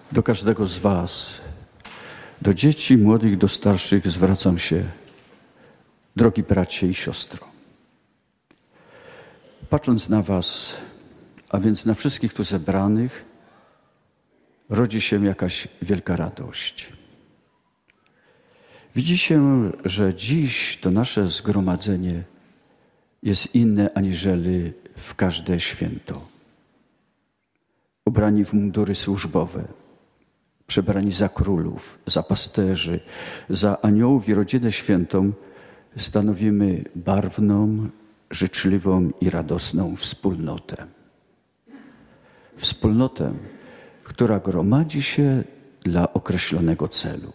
Do każdego z was, do dzieci, młodych, do starszych zwracam się, drogi bracie i siostro. Patrząc na was, a więc na wszystkich tu zebranych, rodzi się jakaś wielka radość. Widzi się, że dziś to nasze zgromadzenie jest inne aniżeli w każde święto. Ubrani w mundury służbowe, przebrani za królów, za pasterzy, za aniołów i rodzinę świętą, stanowimy barwną, życzliwą i radosną wspólnotę. Wspólnotę, która gromadzi się dla określonego celu.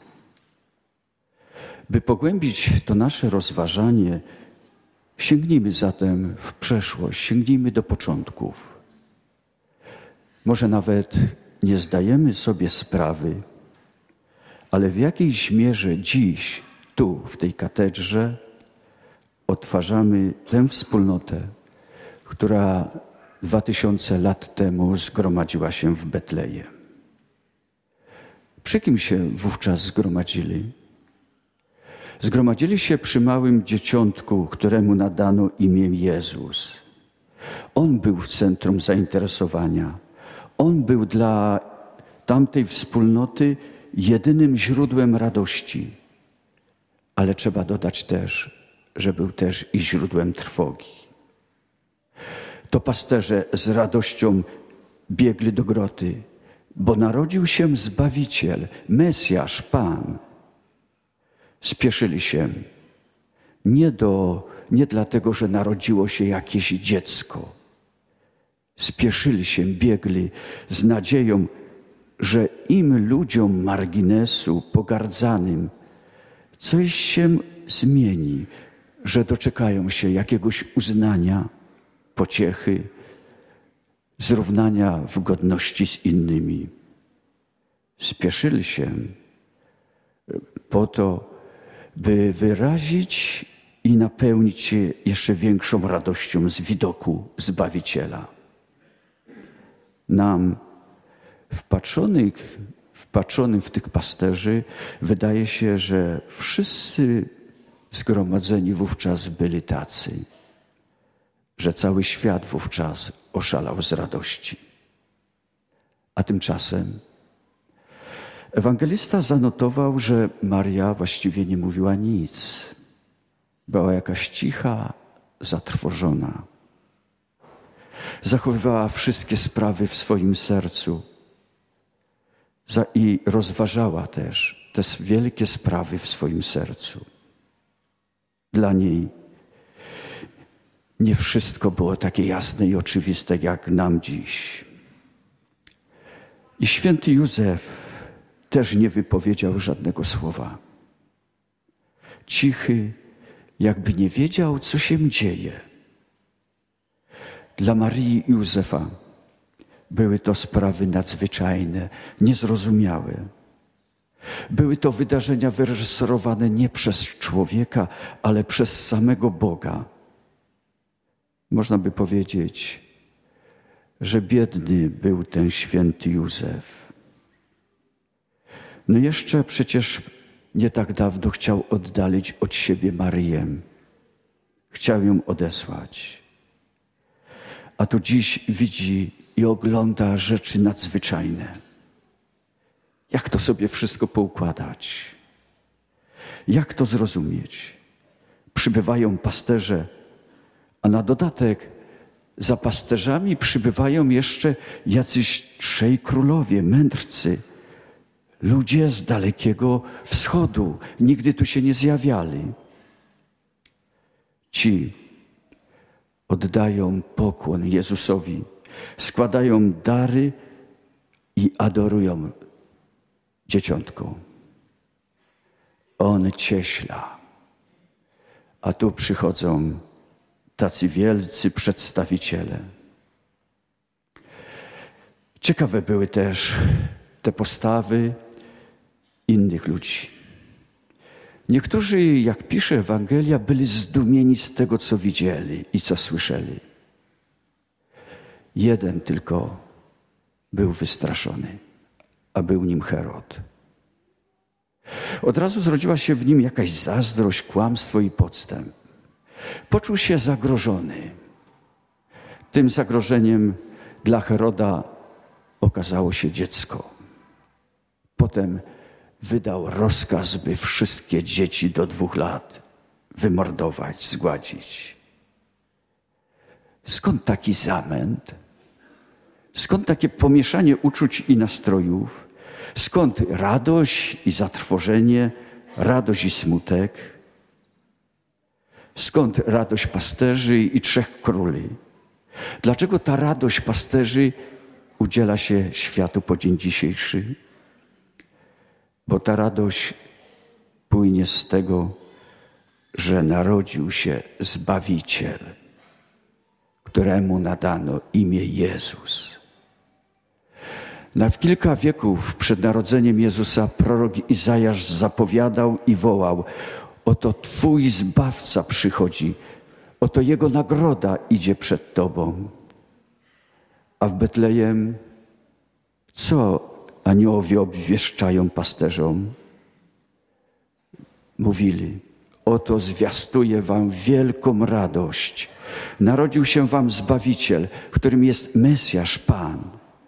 By pogłębić to nasze rozważanie, sięgnijmy zatem w przeszłość, sięgnijmy do początków. Może nawet nie zdajemy sobie sprawy, ale w jakiejś mierze dziś, tu, w tej katedrze, odtwarzamy tę wspólnotę, która 2000 lat temu zgromadziła się w Betlejem. Przy kim się wówczas zgromadzili? Zgromadzili się przy małym dzieciątku, któremu nadano imię Jezus. On był w centrum zainteresowania. On był dla tamtej wspólnoty jedynym źródłem radości. Ale trzeba dodać też, że był też i źródłem trwogi. To pasterze z radością biegli do groty, bo narodził się Zbawiciel, Mesjasz, Pan. Spieszyli się nie dlatego, że narodziło się jakieś dziecko. Spieszyli się, biegli z nadzieją, że im ludziom marginesu, pogardzanym, coś się zmieni, że doczekają się jakiegoś uznania, pociechy, zrównania w godności z innymi. Spieszyli się po to, by wyrazić i napełnić się jeszcze większą radością z widoku Zbawiciela. Nam, wpatrzonym w tych pasterzy, wydaje się, że wszyscy zgromadzeni wówczas byli tacy, że cały świat wówczas oszalał z radości. A tymczasem ewangelista zanotował, że Maria właściwie nie mówiła nic. Była jakaś cicha, zatrwożona. Zachowywała wszystkie sprawy w swoim sercu i rozważała też te wielkie sprawy w swoim sercu. Dla niej nie wszystko było takie jasne i oczywiste jak nam dziś. I święty Józef też nie wypowiedział żadnego słowa. Cichy, jakby nie wiedział, co się dzieje. Dla Marii i Józefa były to sprawy nadzwyczajne, niezrozumiałe. Były to wydarzenia wyreżyserowane nie przez człowieka, ale przez samego Boga. Można by powiedzieć, że biedny był ten święty Józef. No jeszcze przecież nie tak dawno chciał oddalić od siebie Maryję. Chciał ją odesłać. A tu dziś widzi i ogląda rzeczy nadzwyczajne. Jak to sobie wszystko poukładać? Jak to zrozumieć? Przybywają pasterze, a na dodatek za pasterzami przybywają jeszcze jacyś trzej królowie, mędrcy, ludzie z Dalekiego Wschodu. Nigdy tu się nie zjawiali. Ci oddają pokłon Jezusowi, składają dary i adorują dzieciątko. On cieśla, a tu przychodzą tacy wielcy przedstawiciele. Ciekawe były też te postawy innych ludzi. Niektórzy, jak pisze Ewangelia, byli zdumieni z tego, co widzieli i co słyszeli. Jeden tylko był wystraszony, a był nim Herod. Od razu zrodziła się w nim jakaś zazdrość, kłamstwo i podstęp. Poczuł się zagrożony. Tym zagrożeniem dla Heroda okazało się dziecko. Potem wydał rozkaz, by wszystkie dzieci do 2 lat wymordować, zgładzić. Skąd taki zamęt? Skąd takie pomieszanie uczuć i nastrojów? Skąd radość i zatrwożenie, radość i smutek? Skąd radość pasterzy i 3 króli? Dlaczego ta radość pasterzy udziela się światu po dzień dzisiejszy? Bo ta radość płynie z tego, że narodził się Zbawiciel, któremu nadano imię Jezus. W kilka wieków przed narodzeniem Jezusa prorok Izajasz zapowiadał i wołał: oto Twój Zbawca przychodzi, oto Jego nagroda idzie przed Tobą. A w Betlejem co aniołowie obwieszczają pasterzom? Mówili: oto zwiastuje wam wielką radość. Narodził się wam Zbawiciel, którym jest Mesjasz, Pan.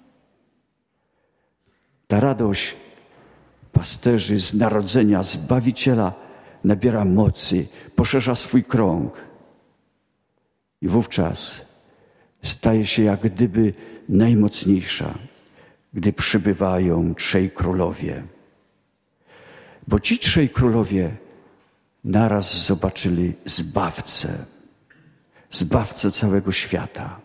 Ta radość pasterzy z narodzenia Zbawiciela nabiera mocy, poszerza swój krąg. I wówczas staje się jak gdyby najmocniejsza, gdy przybywają 3 królowie. Bo ci 3 królowie naraz zobaczyli Zbawcę całego świata.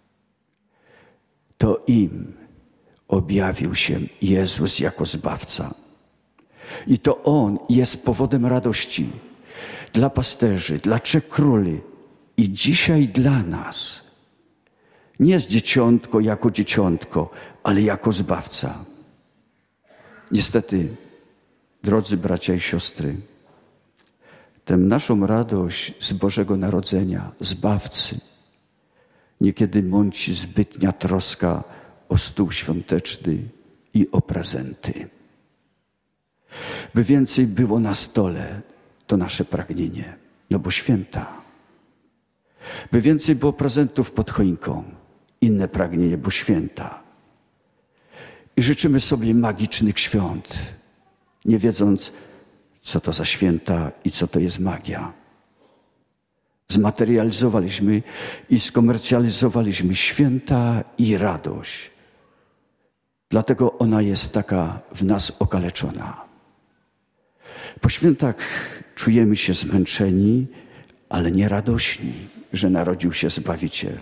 To im objawił się Jezus jako Zbawca. I to On jest powodem radości dla pasterzy, dla 3 króli i dzisiaj dla nas. Nie z dzieciątko jako dzieciątko, ale jako Zbawca. Niestety, drodzy bracia i siostry, tę naszą radość z Bożego Narodzenia, Zbawcy, niekiedy mąci zbytnia troska o stół świąteczny i o prezenty. By więcej było na stole, to nasze pragnienie, no bo święta. By więcej było prezentów pod choinką, inne pragnienie, bo święta. I życzymy sobie magicznych świąt, nie wiedząc, co to za święta i co to jest magia. Zmaterializowaliśmy i skomercjalizowaliśmy święta i radość. Dlatego ona jest taka w nas okaleczona. Po świętach czujemy się zmęczeni, ale nie radośni, że narodził się Zbawiciel.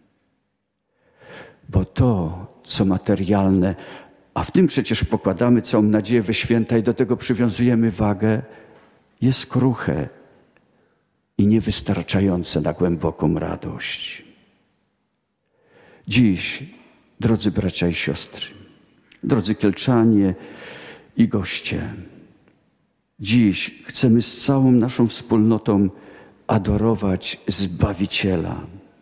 Bo to, co materialne, a w tym przecież pokładamy całą nadzieję we święta i do tego przywiązujemy wagę, jest kruche i niewystarczające na głęboką radość. Dziś, drodzy bracia i siostry, drodzy Kielczanie i goście, dziś chcemy z całą naszą wspólnotą adorować Zbawiciela,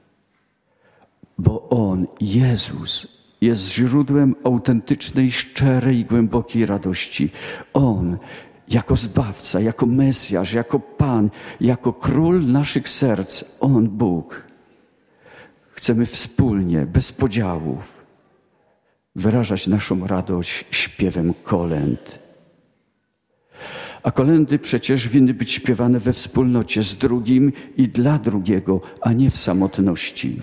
bo On, Jezus, jest źródłem autentycznej, szczerej i głębokiej radości. On, jako Zbawca, jako Mesjasz, jako Pan, jako Król naszych serc, On, Bóg. Chcemy wspólnie, bez podziałów, wyrażać naszą radość śpiewem kolęd. A kolędy przecież winny być śpiewane we wspólnocie z drugim i dla drugiego, a nie w samotności.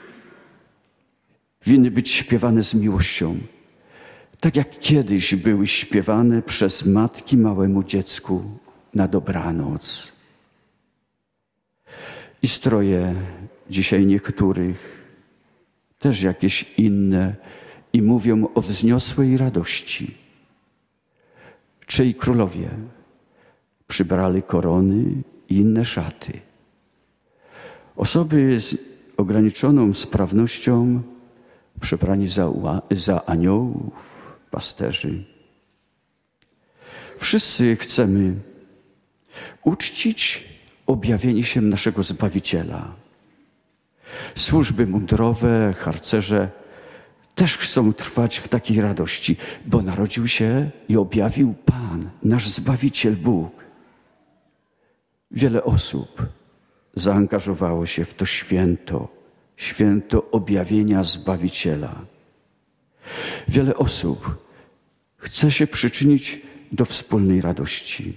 Winny być śpiewane z miłością, tak jak kiedyś były śpiewane przez matki małemu dziecku na dobranoc. I stroje dzisiaj niektórych też jakieś inne i mówią o wzniosłej radości. 3 królowie przybrali korony i inne szaty. Osoby z ograniczoną sprawnością przebrani za aniołów, pasterzy. Wszyscy chcemy uczcić objawienie się naszego Zbawiciela. Służby mundurowe, harcerze też chcą trwać w takiej radości, bo narodził się i objawił Pan, nasz Zbawiciel Bóg. Wiele osób zaangażowało się w to święto objawienia Zbawiciela. Wiele osób chce się przyczynić do wspólnej radości.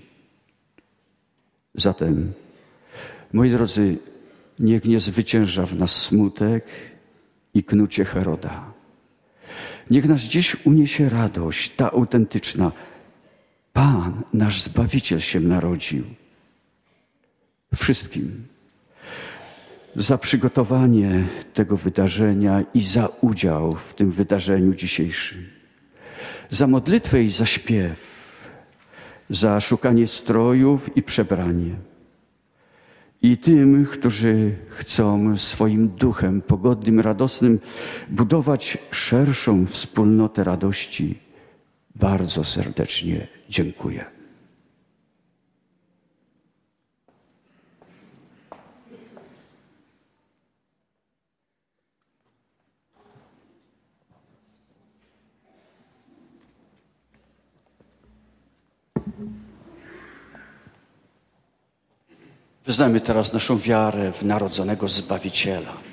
Zatem, moi drodzy, niech nie zwycięża w nas smutek i knucie Heroda. Niech nas dziś uniesie radość, ta autentyczna. Pan, nasz Zbawiciel się narodził. Wszystkim za przygotowanie tego wydarzenia i za udział w tym wydarzeniu dzisiejszym. Za modlitwę i za śpiew, za szukanie strojów i przebranie. I tym, którzy chcą swoim duchem pogodnym, radosnym budować szerszą wspólnotę radości, bardzo serdecznie dziękuję. Wyznajmy teraz naszą wiarę w narodzonego Zbawiciela.